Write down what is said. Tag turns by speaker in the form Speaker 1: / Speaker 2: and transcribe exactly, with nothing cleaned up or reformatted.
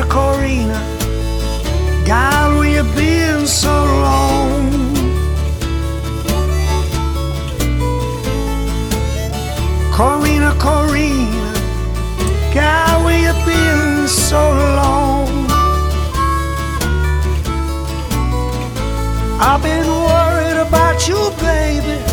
Speaker 1: Corina, God, where you been so long? Corina, Corina, God, where you been so long? I've been worried about you, baby.